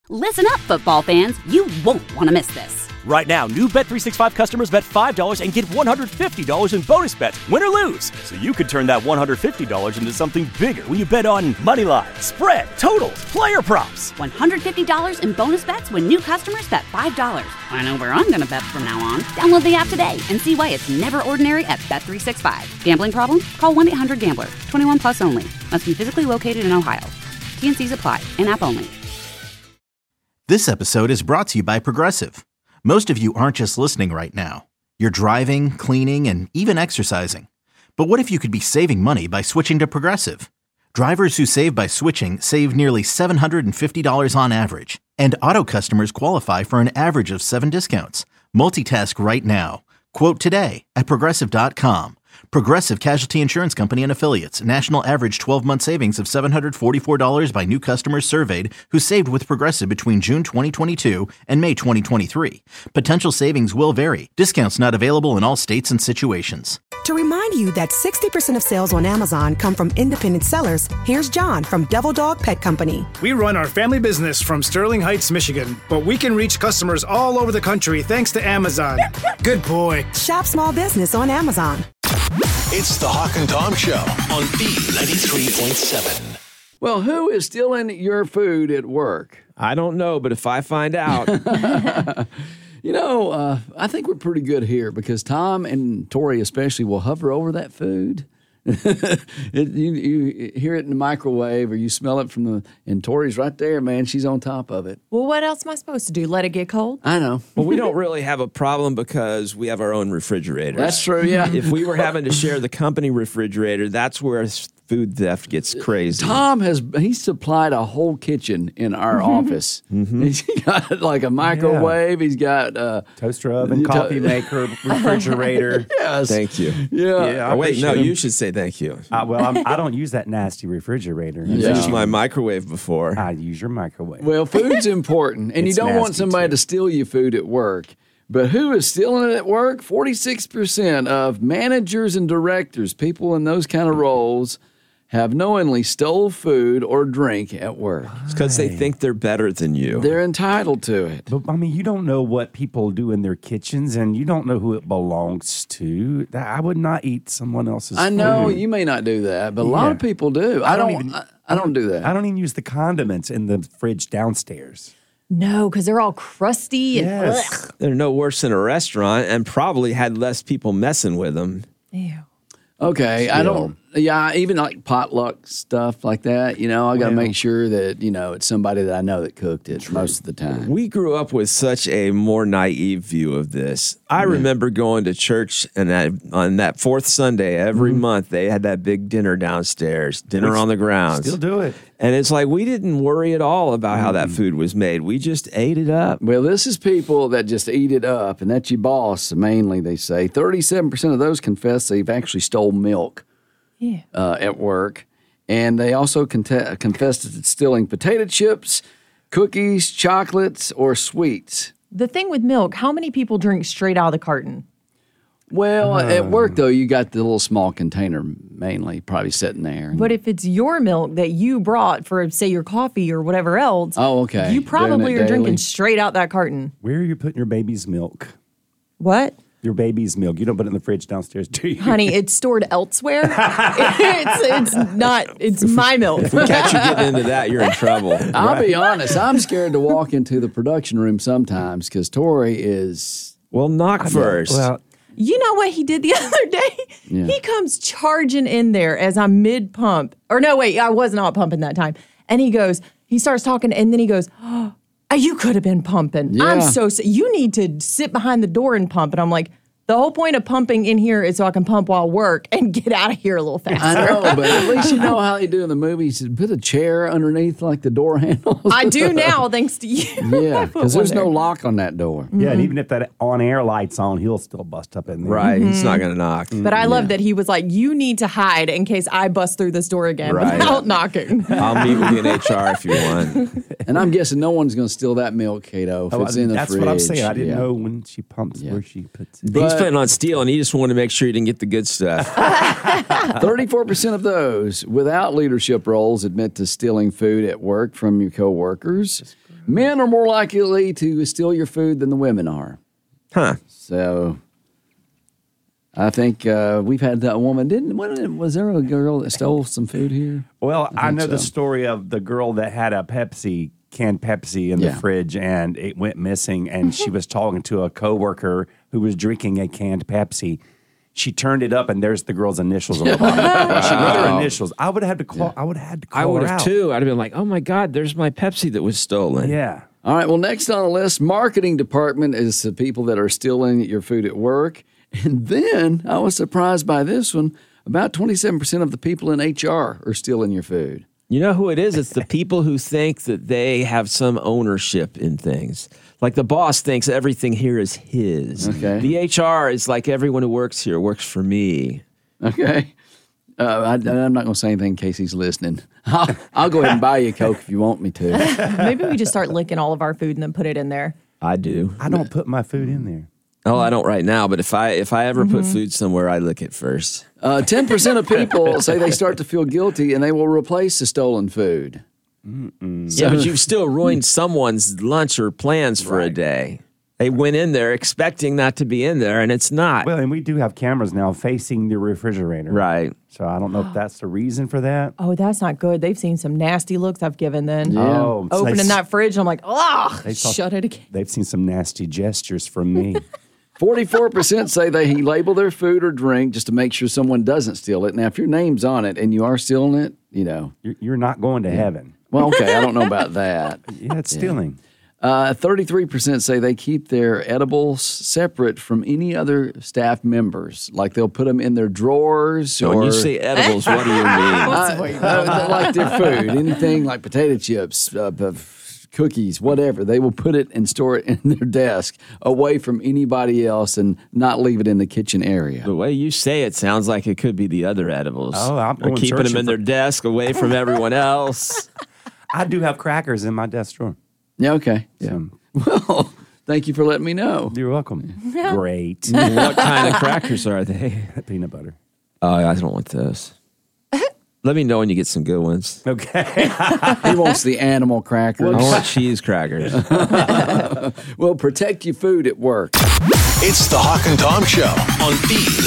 Listen up, football fans. You won't want to miss this. Right now, new Bet365 customers bet $5 and get $150 in bonus bets, win or lose. So you could turn that $150 into something bigger when you bet on money line, spread, totals, player props. $150 in bonus bets when new customers bet $5. I know where I'm going to bet from now on. Download the app today and see why it's never ordinary at Bet365. Gambling problem? Call 1-800-GAMBLER. 21 plus only. Must be physically located in Ohio. T&Cs apply. In-app only. This episode is brought to you by Progressive. Most of you aren't just listening right now. You're driving, cleaning, and even exercising. But what if you could be saving money by switching to Progressive? Drivers who save by switching save nearly $750 on average. And auto customers qualify for an average of 7 discounts. Multitask right now. Quote today at Progressive.com. Progressive Casualty Insurance Company and Affiliates. National average 12-month savings of $744 by new customers surveyed who saved with Progressive between June 2022 and May 2023. Potential savings will vary. Discounts not available in all states and situations. To remind you that 60% of sales on Amazon come from independent sellers, here's John from Devil Dog Pet Company. We run our family business from Sterling Heights, Michigan, but we can reach customers all over the country thanks to Amazon. Good boy. Shop small business on Amazon. It's the Hawk and Tom Show on B93.7. Well, who is stealing your food at work? I don't know, but if I find out. I think we're pretty good here because Tom and Tori especially will hover over that food. You hear it in the microwave or you smell it and Tori's right there, man. She's on top of it. Well, what else am I supposed to do? Let it get cold? I know. Well, we don't really have a problem because we have our own refrigerators. That's true, yeah. If we were having to share the company refrigerator, that's where food theft gets crazy. Tom he's supplied a whole kitchen in our office. Mm-hmm. He's got like a microwave. Yeah. He's got toaster oven, coffee maker, refrigerator. Yes. Thank you. Yeah. Oh, wait, no, you should say thank you. I don't use that nasty refrigerator. You used my microwave before. I use your microwave. Well, food's important, and you don't want somebody to steal your food at work. But who is stealing it at work? 46% of managers and directors, people in those kind of roles, have knowingly stole food or drink at work. It's because they think they're better than you. They're entitled to it. But, you don't know what people do in their kitchens, and you don't know who it belongs to. I would not eat someone else's food. I know, you may not do that, but a lot of people do. I don't do that. I don't even use the condiments in the fridge downstairs. No, because they're all crusty and yes. They're no worse than a restaurant and probably had less people messing with them. Ew. Okay, I don't. Yeah, even like potluck stuff like that. I got to make sure that it's somebody that I know that cooked it most of the time. We grew up with such a more naive view of this. I remember going to church, and on that fourth Sunday every month they had that big dinner downstairs, dinner on the grounds. Still do it. And it's like we didn't worry at all about how that food was made. We just ate it up. Well, this is people that just eat it up, and that's your boss, mainly, they say. 37% of those confess they've actually stole milk at work. And they also confessed to stealing potato chips, cookies, chocolates, or sweets. The thing with milk, how many people drink straight out of the carton? Well, at work, though, you got the little small container mainly probably sitting there. But if it's your milk that you brought for, say, your coffee or whatever else, you probably are drinking straight out that carton. Where are you putting your baby's milk? What? Your baby's milk. You don't put it in the fridge downstairs, do you? Honey, it's stored elsewhere. It's my milk. If we catch you getting into that, you're in trouble. I'll be honest. I'm scared to walk into the production room sometimes because Tori is... Well, knock first. Well, you know what he did the other day? Yeah. He comes charging in there as I'm mid-pump. Or no, wait, I was not pumping that time. And he starts talking, and then he goes, oh, you could have been pumping. Yeah. I'm so you need to sit behind the door and pump. And I'm like, the whole point of pumping in here is so I can pump while I work and get out of here a little faster. I know, but at least you know how they do in the movies. Put a chair underneath like the door handles. I do now, thanks to you. Yeah, because there's no lock on that door. Yeah, and even if that on-air light's on, he'll still bust up in there. Right, he's not going to knock. But I love that he was like, you need to hide in case I bust through this door again without knocking. I'll meet with you in HR if you want. And I'm guessing no one's going to steal that milk, Cato, if it's in the fridge. That's what I'm saying. I didn't know when she pumps where she puts it. He's planning on stealing. He just wanted to make sure he didn't get the good stuff. 34% of those without leadership roles admit to stealing food at work from your coworkers. Men are more likely to steal your food than the women are. Huh. So I think we've had that woman. Was there a girl that stole some food here? Well, I know the so. story of the girl that had a canned Pepsi in the fridge, and it went missing, and she was talking to a coworker who was drinking a canned Pepsi. She turned it up, and there's the girl's initials on the bottom. She wrote her initials. I would have had to call. I would have had to call I would her have out. too. I'd have been like, "Oh my God, there's my Pepsi that was stolen." Yeah. All right. Well, next on the list, marketing department is the people that are stealing your food at work. And then I was surprised by this one. About 27% of the people in HR are stealing your food. You know who it is? It's the people who think that they have some ownership in things. Like the boss thinks everything here is his. Okay. The HR is like everyone who works here works for me. Okay. I'm not going to say anything in case he's listening. I'll go ahead and buy you a Coke if you want me to. Maybe we just start licking all of our food and then put it in there. I do. I don't put my food in there. Oh, I don't right now, but if I ever put food somewhere, I lick it first. 10% of people say they start to feel guilty and they will replace the stolen food. Yeah, but you've still ruined someone's lunch or plans for a day. They went in there expecting that to be in there, and it's not. Well, and we do have cameras now facing the refrigerator. Right. So I don't know if that's the reason for that. Oh, that's not good. They've seen some nasty looks I've given then. Yeah. Oh, so Opening that fridge, I'm like, oh, They saw- shut it again. They've seen some nasty gestures from me. 44% say they label their food or drink just to make sure someone doesn't steal it. Now, if your name's on it and you are stealing it, You're not going to heaven. Well, okay, I don't know about that. Yeah, it's stealing. 33% say they keep their edibles separate from any other staff members. Like they'll put them in their drawers. So when you say edibles, what do you mean? Like their food, anything like potato chips, cookies, whatever. They will put it and store it in their desk away from anybody else and not leave it in the kitchen area. The way you say it sounds like it could be the other edibles. Oh, I'm They're going keeping them searching in their desk away from everyone else. I do have crackers in my desk drawer. Yeah, okay. Yeah. So, Well, thank you for letting me know. you're welcome. Great. What kind of crackers are they? Peanut butter. Oh, I don't want those. Let me know when you get some good ones. Okay. He wants the animal crackers. I want cheese crackers. Well, protect your food at work. It's the Hawk and Tom Show on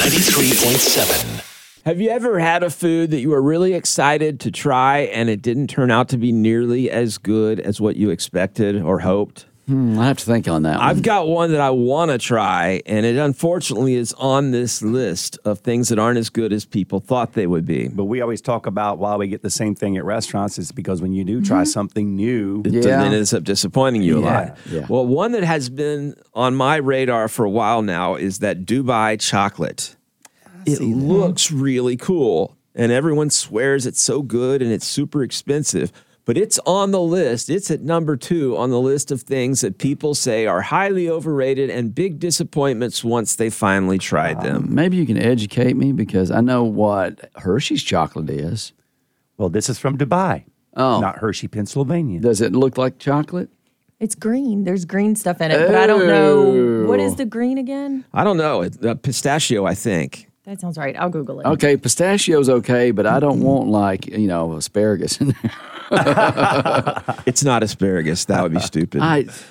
B93.7. Have you ever had a food that you were really excited to try and it didn't turn out to be nearly as good as what you expected or hoped? I have to think on that one. I've got one that I want to try, and it unfortunately is on this list of things that aren't as good as people thought they would be. But we always talk about why we get the same thing at restaurants is because when you do try something new, It then ends up disappointing you a lot. Yeah. Well, one that has been on my radar for a while now is that Dubai chocolate. It looks really cool, and everyone swears it's so good and it's super expensive. But it's on the list. It's at number 2 on the list of things that people say are highly overrated and big disappointments once they finally tried them. Maybe you can educate me because I know what Hershey's chocolate is. well, this is from Dubai, Oh. not Hershey, Pennsylvania. Does it look like chocolate? It's green. There's green stuff in it, but I don't know. What is the green again? I don't know. It's pistachio, I think. That sounds right. I'll Google it. Okay, pistachio's okay, but I don't want asparagus in there. It's not asparagus. That would be stupid.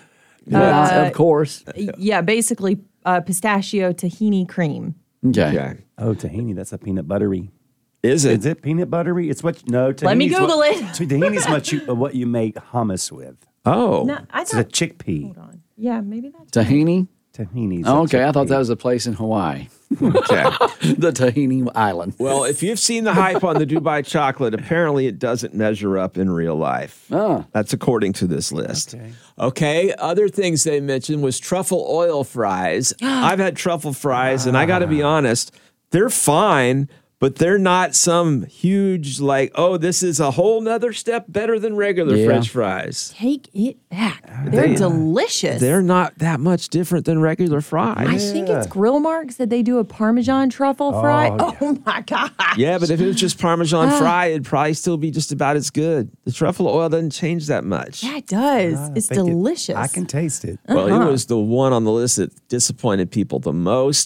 Of course. Yeah, basically pistachio tahini cream. Okay. Okay. Oh, tahini, that's a peanut buttery. Is Is it? it peanut buttery? It's what, no, tahini's Let me Google what, it. Tahini's what you make hummus with. Oh. No, I It's a thought. chickpea. Hold on. Yeah, maybe that's. Tahini? Tahini's Oh, a okay, I thought chickpea. that was a place in Hawaii. Okay. The Tahini Island. Well, if you've seen the hype on the Dubai chocolate, apparently it doesn't measure up in real life. Oh. That's according to this list. Okay. Other things they mentioned was truffle oil fries. I've had truffle fries, and I got to be honest, they're fine, but they're not some huge, this is a whole nother step better than regular Yeah. French fries. Take it back. They're delicious. They're not that much different than regular I fries. think it's Grill Marks that they do a Parmesan truffle fry. Oh my god! Yeah, but if it was just Parmesan fry, it'd probably still be just about as good. The truffle oil doesn't change that much. Yeah, it does. It's think it- delicious. I can taste it. Well, it was the one on the list that disappointed people the most.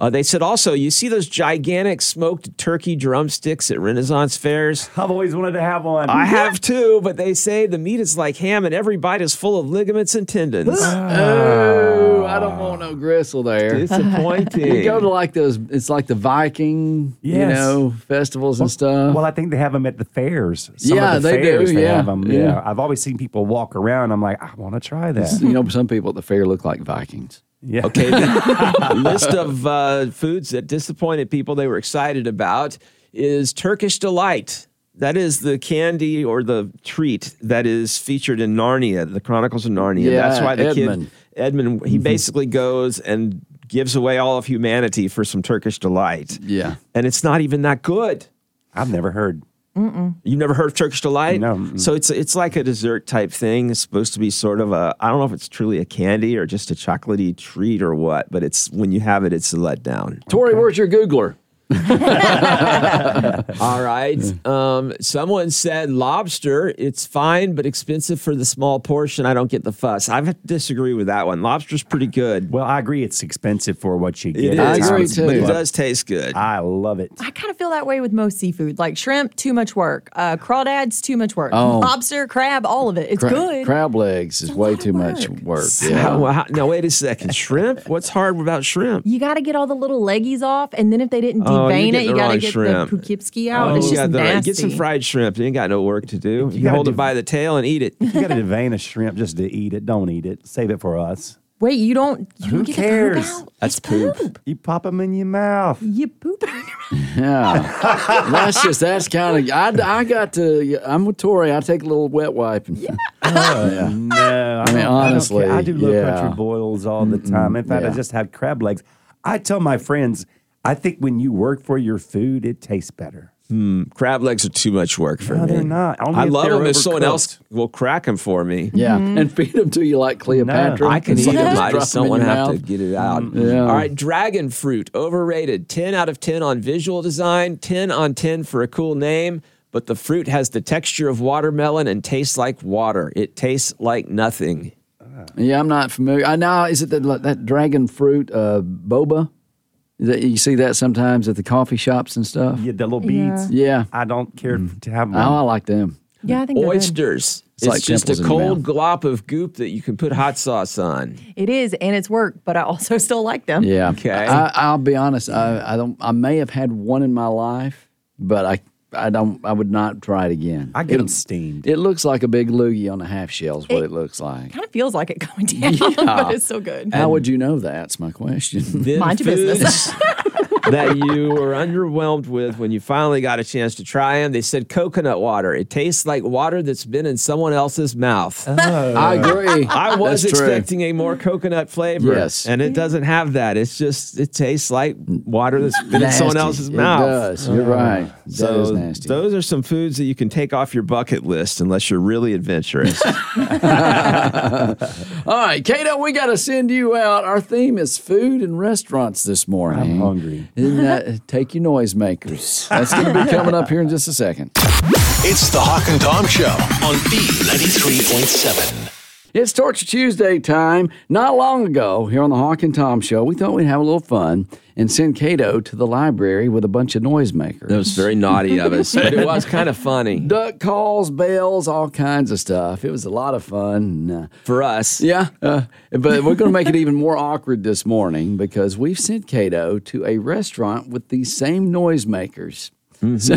They said also, you see those gigantic smoked turkey drumsticks at Renaissance fairs? I've always wanted to have one. I have too, but they say the meat is like ham and every bite is full of ligaments and tendons. Oh, I don't want no gristle there. Disappointing. You go to like those, it's like the Viking, festivals and stuff. Well, I think they have them at the fairs. They do. They have them. Yeah. I've always seen people walk around. I'm like, I want to try that. Some people at the fair look like Vikings. Yeah. Okay, the list of foods that disappointed people they were excited about is Turkish Delight. That is the candy or the treat that is featured in Narnia, the Chronicles of Narnia. Yeah, that's why the Edmund. kid, Edmund, he basically goes and gives away all of humanity for some Turkish Delight. Yeah. And it's not even that good. I've never heard. You've never heard of Turkish Delight? No. So it's like a dessert type thing. It's supposed to be sort of I don't know if it's truly a candy or just a chocolatey treat or what, but it's when you have it, it's a letdown. Tori, where's your Googler? All right. Someone said lobster. It's fine, but expensive for the small portion. I don't get the fuss. I have to disagree with that one. Lobster's pretty good. Well, I agree. It's expensive for what you get. I agree too. But it does taste good. I love it. I kind of feel that way with most seafood. Like shrimp, too much work. Crawdads, too much work. Oh. Lobster, crab, all of it. It's good. Crab legs is way too much work. Yeah. Now, wait a second. Shrimp? What's hard about shrimp? You got to get all the little leggies off, and then if they didn't you're devein getting it, you the got to wrong get shrimp. the Poughkeepsie out. It's just nasty. Get some fried shrimp. You ain't got no work to do. You gotta hold it by the tail and eat it. You got to devein a shrimp just to eat it. Don't eat it. Save it for us. Wait, you don't Who get cares? the poop out? That's It's poop. You pop them in your mouth. You poop it in your mouth. Yeah. that's kind of, I got to, I'm with Tori. I take a little wet wipe. And, No, I mean, honestly, I do low yeah. country boils all the time. In fact, I just had crab legs. I tell my friends, I think when you work for your food, it tastes better. Crab legs are too much work for me. No, they're not. Only I if love they're them if someone overcooked. else will crack them for me. Yeah. And feed them to you like Cleopatra. I can It's eat like them. just I drop just them don't in want to your have to mouth. get it out. Yeah. All right, dragon fruit, overrated. 10 out of 10 on visual design, 10 on 10 for a cool name, but the fruit has the texture of watermelon and tastes like water. It tastes like nothing. Yeah, I'm not familiar. Now, is it that dragon fruit boba? Is that, you see that sometimes at the coffee shops and stuff? Yeah, the little beads. Yeah. I don't care to have Oh, one. I like them. Yeah, I think they're good. Oysters. It's like just a pimples in your cold mouth. glop of goop that you can put hot sauce on. It is, and it's work, but I also still like them. Yeah. Okay. I'll be honest. I may have had one in my life, but I would not try it again. I get them steamed. It looks like a big loogie on a half shell is what it looks like. Kind of feels like it going down, but it's so good. How would you know that? That's my question. Then Mind your business. foods that you were underwhelmed with when you finally got a chance to try them. They said coconut water. It tastes like water that's been in someone else's mouth. I agree. I was That's true. expecting a more coconut flavor. Yes. And it doesn't have that. It tastes like water that's been in someone Nasty. else's It mouth. does. You're right. That So is nasty. those are some foods that you can take off your bucket list unless you're really adventurous. All right, Kato, we got to send you out. Our theme is food and restaurants this morning. I'm hungry. Isn't that, take your noisemakers. That's going to be coming up here in just a second. It's the Hawk and Tom Show on B93.7. It's Torture Tuesday time. Not long ago, here on the Hawk and Tom Show, we thought we'd have a little fun and send Kato to the library with a bunch of noisemakers. That was very naughty of us, but it was kind of funny. Duck calls, bells, all kinds of stuff. It was a lot of fun. For us. Yeah, but we're going to make it even more awkward this morning because we've sent Kato to a restaurant with these same noisemakers. So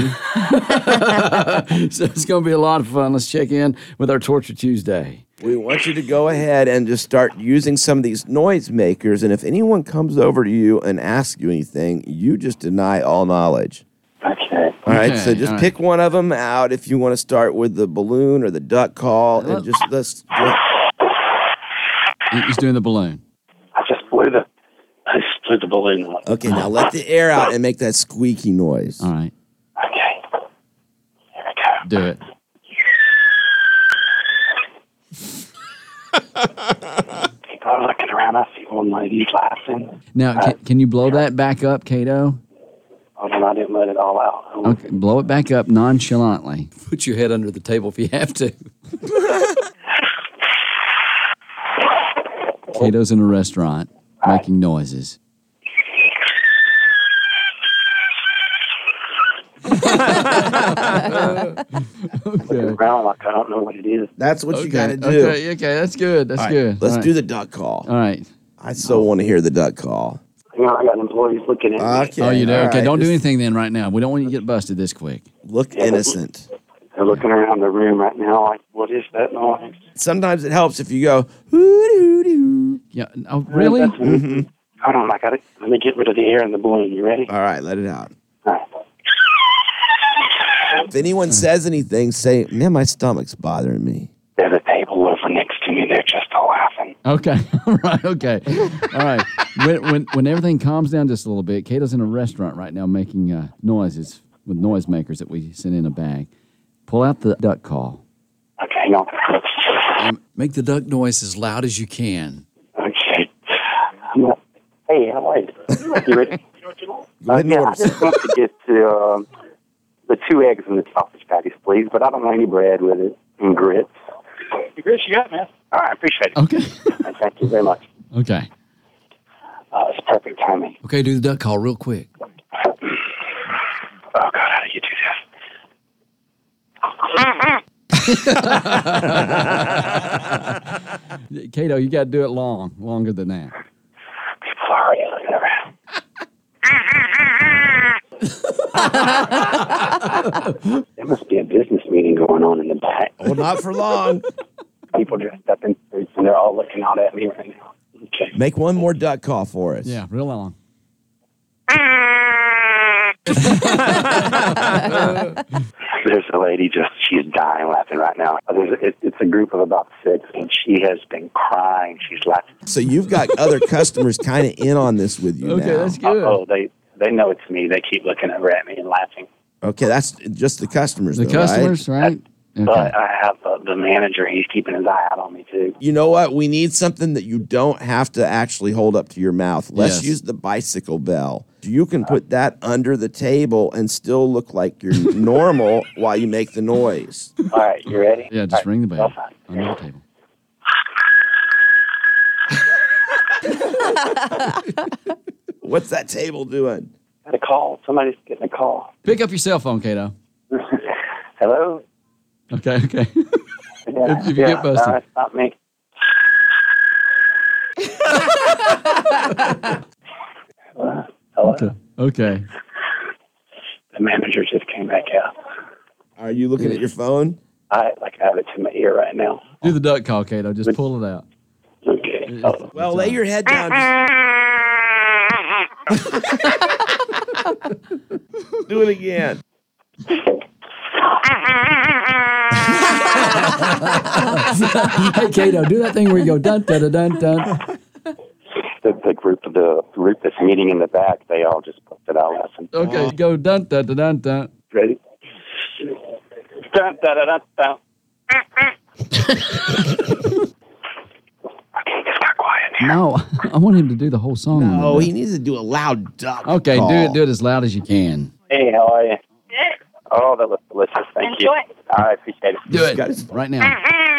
it's going to be a lot of fun. Let's check in with our Torture Tuesday. We want you to go ahead and just start using some of these noisemakers, and if anyone comes over to you and asks you anything, you just deny all knowledge. Okay. All right, Okay, so just all right. pick one of them out if you want to start with the balloon or the duck call, and just let's. He's doing the balloon. I just blew the balloon up. Okay, now let the air out and make that squeaky noise. All right, Okay. Here we go. do it. People are looking around. I see one lady's laughing. Now, can you blow that back up, Kato? Hold on, I didn't let it all out. Okay, blow it back up nonchalantly. Put your head under the table if you have to. Kato's in a restaurant making noises. Looking around like I don't know what it is. That's what you got to do. Okay, that's good. That's All right, good. Let's All do right. the duck call. All right. I so want to hear the duck call. Hang on, I got employees looking at me. Okay. Oh, you do? all Okay, right. don't do Just anything then right now. We don't want you to get busted this quick. Look innocent. They're looking around the room right now like, what is that noise? Sometimes it helps if you go, hoo-doo-doo. Yeah. Oh, really? Hold on, I got it. Let me get rid of the air in the balloon. You ready? All right, let it out. All right. If anyone says anything, say, man, my stomach's bothering me. There's a table over next to me. They're just laughing. Okay. All right. Okay. All right. When everything calms down just a little bit, Cato's in a restaurant right now making noises with noisemakers that we send in a bag. Pull out the duck call. Okay, hang on. And make the duck noise as loud as you can. Okay. Hey, how are you? You ready? Go ahead and Yeah, order I just want to get the 2 eggs and the sausage patties, please, but I don't want any bread with it and grits. The grits you got, man. All right, I appreciate it. Okay. Thank you very much. Okay. It's perfect timing. Okay, do the duck call real quick. Oh, God, how do you do this? Cato, you got to do it longer than that. People are already looking around. There must be a business meeting going on in the back. Well, not for long. People dressed up in suits, and they're all looking out at me right now. Okay. Make one more duck call for us. Yeah, real long. There's a lady she's dying laughing right now. It's a group of about 6, and she has been crying. She's laughing. So you've got other customers kind of in on this with you now. Okay, that's good. Oh, they know it's me. They keep looking over at me and laughing. Okay, that's just the customers, The though, customers, right? Okay. But I have the manager. He's keeping his eye out on me, too. You know what? We need something that you don't have to actually hold up to your mouth. Let's Yes. use the bicycle bell. You can put that under the table and still look like you're normal while you make the noise. All right, you ready? Yeah, just All ring the bell fine. under the table. What's that table doing? Got a call. Somebody's getting a call. Pick up your cell phone, Cato. Hello? Okay. Yeah, If you get busted. No, it's not me. Hello? Okay. The manager just came back out. Are you looking at your phone? I have it to my ear right now. Do the duck call, Cato. Just pull it out. Okay. Well, lay your head down. Do it again. Hey, Cato, do that thing where you go dun dun dun dun. The group that's meeting in the back, they all just put it out lesson. Okay, go dun dun dun dun dun. Ready? Dun, dun, dun, dun, dun. Okay, just got quiet here. No, I want him to do the whole song. Oh, he needs to do a loud duck. Okay, call. do it as loud as you can. Hey, how are you? Oh, that looks delicious. Thank you. I appreciate it. Do it right now.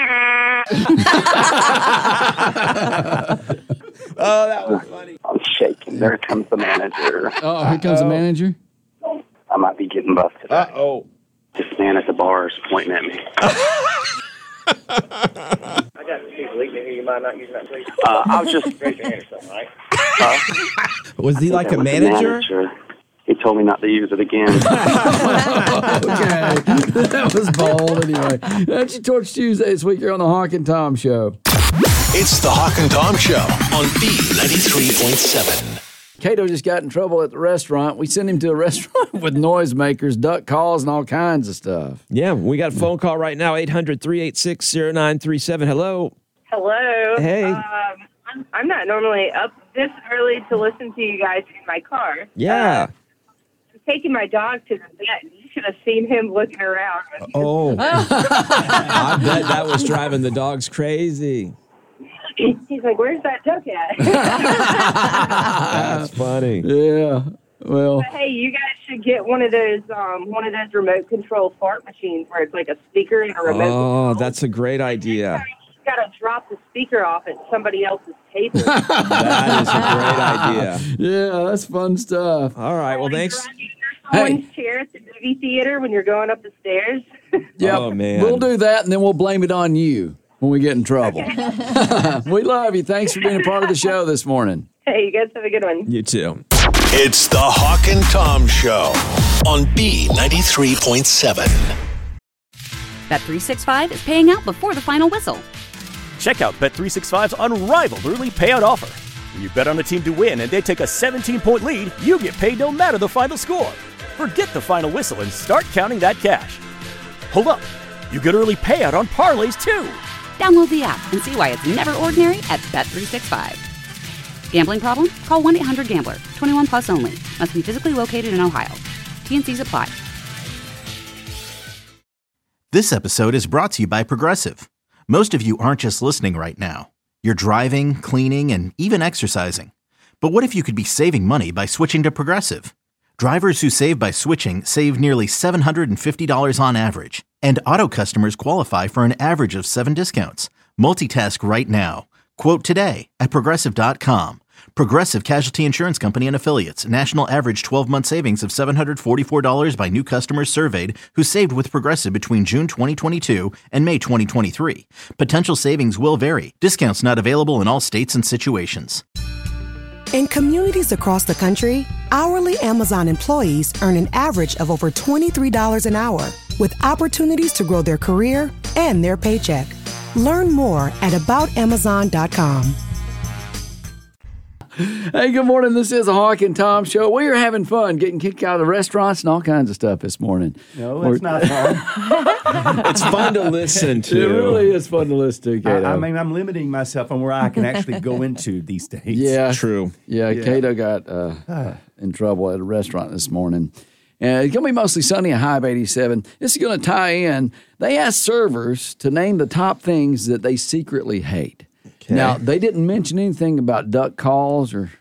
Oh, that was funny. I'm shaking. There comes the manager. Oh, here comes the manager. I might be getting busted. Uh-oh. This man at the bar is pointing at me. I got to use leak here. You might not use that, please. I was just... Raise your hand or something, right? Was he like a That was the manager? He told me not to use it again. Okay, that was bold anyway. That's your Torch Tuesday this week here on the Hawk and Tom Show. It's the Hawk and Tom Show on B93.7. Cato just got in trouble at the restaurant. We sent him to a restaurant with noisemakers, duck calls, and all kinds of stuff. Yeah, we got a phone call right now, 800-386-0937. Hello. Hello. Hey. I'm not normally up this early to listen to you guys in my car. Yeah. I'm taking my dog to the vet, and you should have seen him looking around. Oh. I bet that was driving the dogs crazy. He's like, "Where's that duck at?" That's funny. Yeah. Well. But hey, you guys should get one of those remote control fart machines where it's like a speaker and a remote. Oh, that's a great idea. You got to drop the speaker off at somebody else's table. That is a great idea. Yeah, that's fun stuff. All right. Well, thanks. Someone's chair to the movie theater when you're going up the stairs? Yep. Oh, man. We'll do that, and then we'll blame it on you when we get in trouble. We love you. Thanks for being a part of the show this morning. Hey, you guys have a good one. You too. It's the Hawk and Tom Show on B93.7. Bet365 is paying out before the final whistle. Check out Bet365's unrivaled early payout offer. When you bet on a team to win and they take a 17-point lead, you get paid no matter the final score. Forget the final whistle and start counting that cash. Hold up. You get early payout on parlays, too. Download the app and see why it's never ordinary at Bet365. Gambling problem? Call 1-800-GAMBLER. 21 plus only. Must be physically located in Ohio. T&Cs apply. This episode is brought to you by Progressive. Most of you aren't just listening right now. You're driving, cleaning, and even exercising. But what if you could be saving money by switching to Progressive? Drivers who save by switching save nearly $750 on average. And auto customers qualify for an average of 7 discounts. Multitask right now. Quote today at Progressive.com. Progressive Casualty Insurance Company and Affiliates. National average 12-month savings of $744 by new customers surveyed who saved with Progressive between June 2022 and May 2023. Potential savings will vary. Discounts not available in all states and situations. In communities across the country, hourly Amazon employees earn an average of over $23 an hour, with opportunities to grow their career and their paycheck. Learn more at aboutamazon.com. Hey, good morning. This is a Hawk and Tom Show. We are having fun getting kicked out of restaurants and all kinds of stuff this morning. No, it's not fun. It's fun to listen to. It really is fun to listen to, Cato. I mean, I'm limiting myself on where I can actually go into these days. Yeah. True. Yeah, Cato got in trouble at a restaurant this morning. And it's going to be mostly sunny, a high of 87. This is going to tie in. They asked servers to name the top things that they secretly hate. Okay. Now, they didn't mention anything about duck calls or,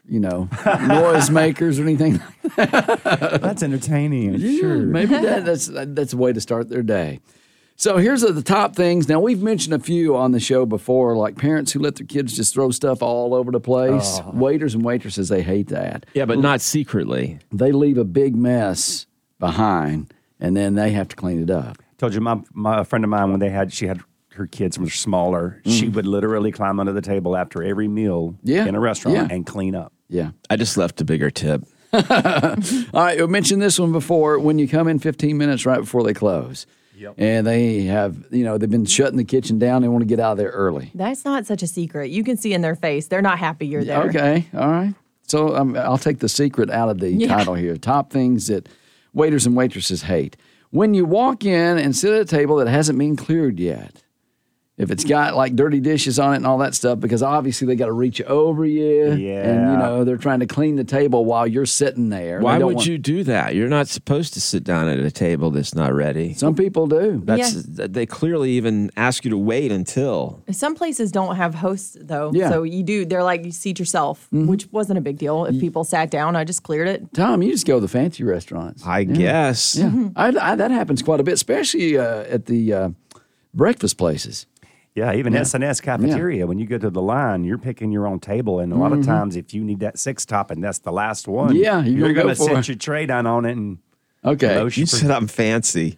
noise makers or anything like that. That's entertaining, sure. Maybe that's a way to start their day. So here's the top things. Now, we've mentioned a few on the show before, like parents who let their kids just throw stuff all over the place. Oh. Waiters and waitresses, they hate that. Yeah, but not secretly. They leave a big mess behind, and then they have to clean it up. I told you, my friend of mine, when she had her kids were smaller, she would literally climb under the table after every meal in a restaurant and clean up. Yeah. I just left a bigger tip. All right, we mentioned this one before. When you come in 15 minutes right before they close, and they have, they've been shutting the kitchen down, they want to get out of there early. That's not such a secret. You can see in their face. They're not happy you're there. Okay, all right. So I'll take the secret out of the title here. Top things that waiters and waitresses hate. When you walk in and sit at a table that hasn't been cleared yet, if it's got like dirty dishes on it and all that stuff, because obviously they got to reach over you. Yeah. And, they're trying to clean the table while you're sitting there. Why would you do that? You're not supposed to sit down at a table that's not ready. Some people do. They clearly even ask you to wait until. Some places don't have hosts, though. Yeah. So you do. They're like, you seat yourself, which wasn't a big deal. If people sat down, I just cleared it. Tom, you just go to the fancy restaurants. I guess. Yeah. That happens quite a bit, especially at the breakfast places. Yeah, even S&S cafeteria, when you go to the line, you're picking your own table. And a lot of times, if you need that 6-top and that's the last one, you're going to set your tray down on it. And you said I'm fancy.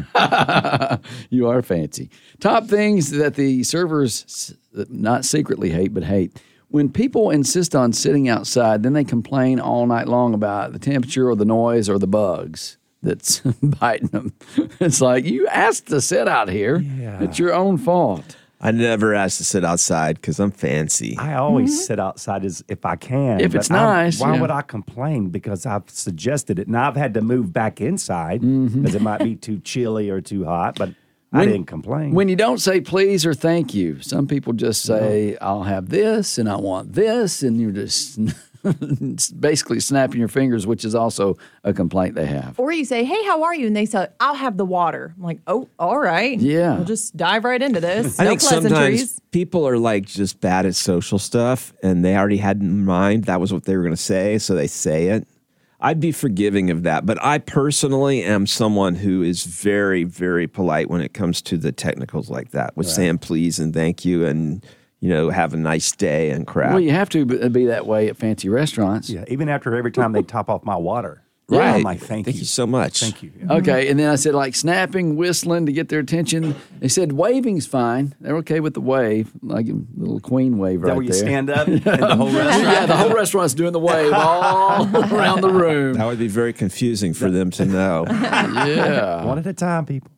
You are fancy. Top things that the servers not secretly hate, but hate. When people insist on sitting outside, then they complain all night long about the temperature or the noise or the bugs that's biting them. It's like, you asked to sit out here. Yeah. It's your own fault. I never asked to sit outside because I'm fancy. I always sit outside if I can. If it's nice. Why would I complain? Because I've suggested it. Now, I've had to move back inside because it might be too chilly or too hot, but I didn't complain. When you don't say please or thank you, some people just say, I'll have this and I want this, and you're just basically snapping your fingers, which is also a complaint they have. Or you say, hey, how are you? And they say, I'll have the water. I'm like, oh, all right. Yeah. We'll just dive right into this. I think sometimes people are like just bad at social stuff, and they already had in mind that was what they were going to say, so they say it. I'd be forgiving of that, but I personally am someone who is very, very polite when it comes to the technicals like that, with saying please and thank you and have a nice day and crap. Well, you have to be that way at fancy restaurants. Yeah, even after every time they top off my water. Right. I'm like, thank you so much. Thank you. Okay, and then I said like snapping, whistling to get their attention. They said waving's fine. They're okay with the wave, like a little queen wave right That where you there. stand up and the whole restaurant? Yeah, the whole restaurant's doing the wave all around the room. That would be very confusing for them to know. Yeah. One at a time, people.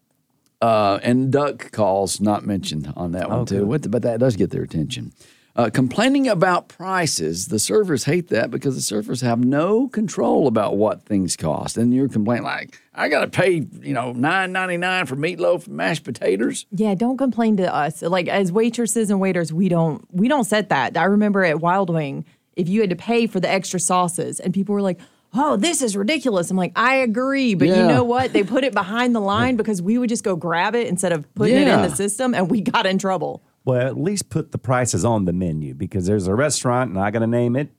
And duck calls not mentioned on that one too, but that does get their attention. Complaining about prices, the servers hate that because the servers have no control about what things cost. And you're complaining like, I got to pay, $9.99 for meatloaf and mashed potatoes. Yeah, don't complain to us. Like as waitresses and waiters, we don't set that. I remember at Wild Wing, if you had to pay for the extra sauces, and people were like, "Oh, this is ridiculous." I'm like, I agree, but you know what? They put it behind the line because we would just go grab it instead of putting it in the system, and we got in trouble. Well, at least put the prices on the menu because there's a restaurant, and I got to name it.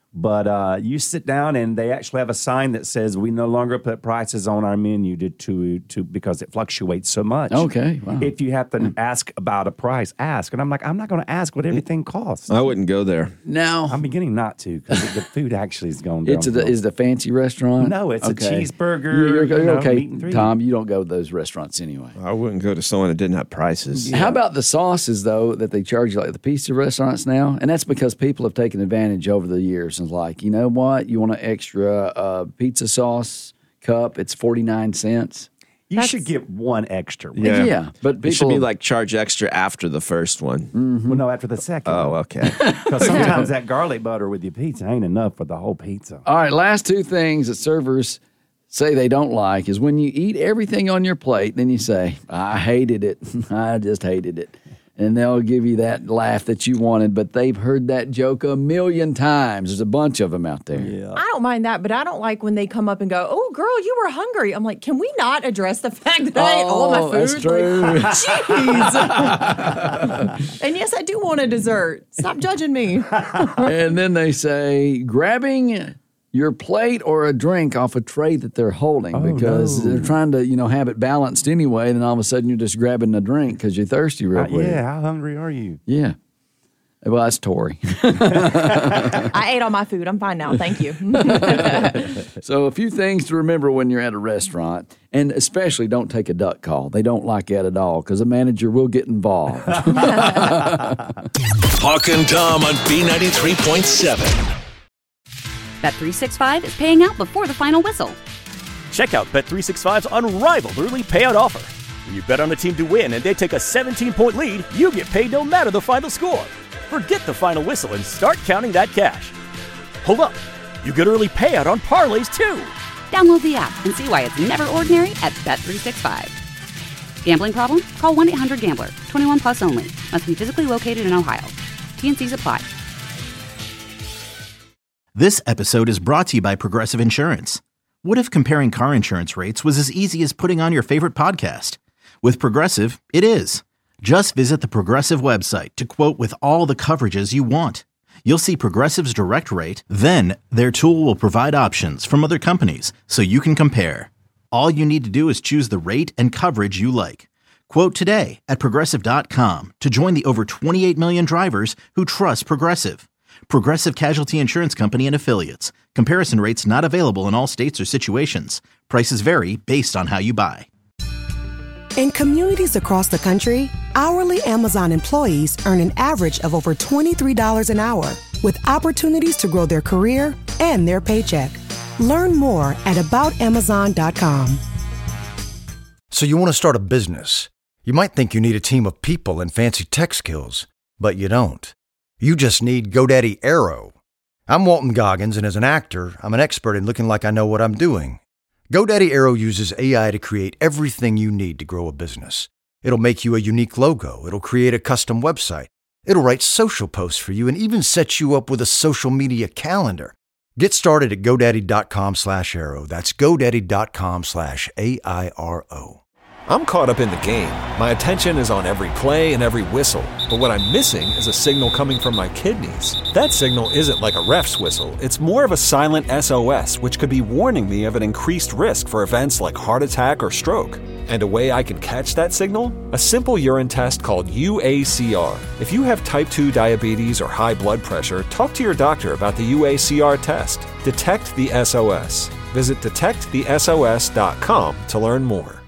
But you sit down, and they actually have a sign that says we no longer put prices on our menu to because it fluctuates so much. Okay, wow. If you have to ask about a price, ask. And I'm like, I'm not going to ask what everything costs. I wouldn't go there. Now I'm beginning not to because the food actually is going down. Is it a fancy restaurant? No, it's Okay. a cheeseburger. You're okay, meat and three. Tom. You don't go to those restaurants anyway. I wouldn't go to someone that didn't have prices. How about the sauces, though, that they charge you like the pizza restaurants now? And that's because people have taken advantage over the years and like, you know what? You want an extra pizza sauce cup? It's 49 cents. You should get one extra. Yeah, but It should be people- like charge extra after the first one. Well, no, after the second. Oh, okay. Because sometimes that garlic butter with your pizza ain't enough for the whole pizza. All right, last two things that servers say they don't like is when you eat everything on your plate, then you say, I hated it. I just hated it. And they'll give you that laugh that you wanted, but they've heard that joke a million times. There's a bunch of them out there. Yeah. I don't mind that, but I don't like when they come up and go, "Oh, girl, you were hungry." I'm like, can we not address the fact that I ate all my food? That's true. Like, jeez. And yes, I do want a dessert. Stop judging me. And then they say, grabbing your plate or a drink off a tray that they're holding because they're trying to, have it balanced anyway. And then all of a sudden you're just grabbing a drink because you're thirsty real quick. Yeah, how hungry are you? Yeah. Well, that's Tori. I ate all my food. I'm fine now. Thank you. So a few things to remember when you're at a restaurant, and especially don't take a duck call. They don't like that at all because a manager will get involved. Hawk and Tom on B93.7. Bet365 is paying out before the final whistle. Check out Bet365's unrivaled early payout offer. When you bet on a team to win and they take a 17-point lead, you get paid no matter the final score. Forget the final whistle and start counting that cash. Hold up. You get early payout on parlays, too. Download the app and see why it's never ordinary at Bet365. Gambling problem? Call 1-800-GAMBLER. 21 plus only. Must be physically located in Ohio. T&Cs apply. This episode is brought to you by Progressive Insurance. What if comparing car insurance rates was as easy as putting on your favorite podcast? With Progressive, it is. Just visit the Progressive website to quote with all the coverages you want. You'll see Progressive's direct rate, then their tool will provide options from other companies so you can compare. All you need to do is choose the rate and coverage you like. Quote today at Progressive.com to join the over 28 million drivers who trust Progressive. Progressive Casualty Insurance Company and Affiliates. Comparison rates not available in all states or situations. Prices vary based on how you buy. In communities across the country, hourly Amazon employees earn an average of over $23 an hour, with opportunities to grow their career and their paycheck. Learn more at aboutamazon.com. So you want to start a business. You might think you need a team of people and fancy tech skills, but you don't. You just need GoDaddy Aero. I'm Walton Goggins, and as an actor, I'm an expert in looking like I know what I'm doing. GoDaddy Aero uses AI to create everything you need to grow a business. It'll make you a unique logo. It'll create a custom website. It'll write social posts for you and even set you up with a social media calendar. Get started at GoDaddy.com/Aero. That's GoDaddy.com/AIRO. I'm caught up in the game. My attention is on every play and every whistle. But what I'm missing is a signal coming from my kidneys. That signal isn't like a ref's whistle. It's more of a silent SOS, which could be warning me of an increased risk for events like heart attack or stroke. And a way I can catch that signal? A simple urine test called UACR. If you have type 2 diabetes or high blood pressure, talk to your doctor about the UACR test. Detect the SOS. Visit detectthesos.com to learn more.